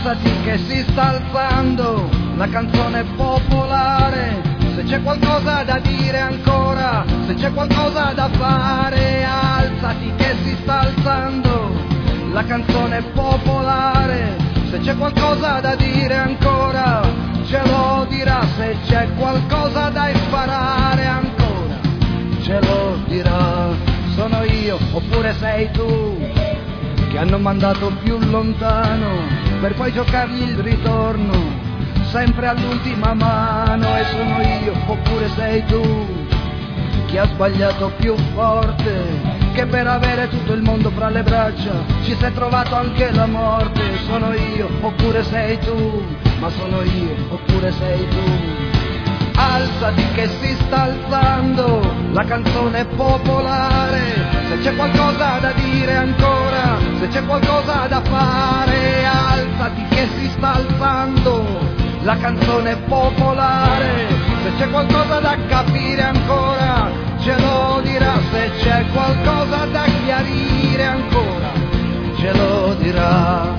Alzati che si sta alzando la canzone popolare, se c'è qualcosa da dire ancora, se c'è qualcosa da fare, alzati che si sta alzando la canzone popolare, se c'è qualcosa da dire ancora, ce lo dirà, se c'è qualcosa da imparare ancora, ce lo dirà. Sono io oppure sei tu che hanno mandato più lontano per poi giocargli il ritorno sempre all'ultima mano, e sono io oppure sei tu che ha sbagliato più forte, che per avere tutto il mondo fra le braccia ci sei trovato anche la morte. Sono io oppure sei tu, ma sono io oppure sei tu. Alzati che si sta alzando la canzone popolare, se c'è qualcosa da dire ancora, se c'è qualcosa da fare, alzati che si sta alzando la canzone popolare, se c'è qualcosa da capire ancora, ce lo dirà, se c'è qualcosa da chiarire ancora, ce lo dirà.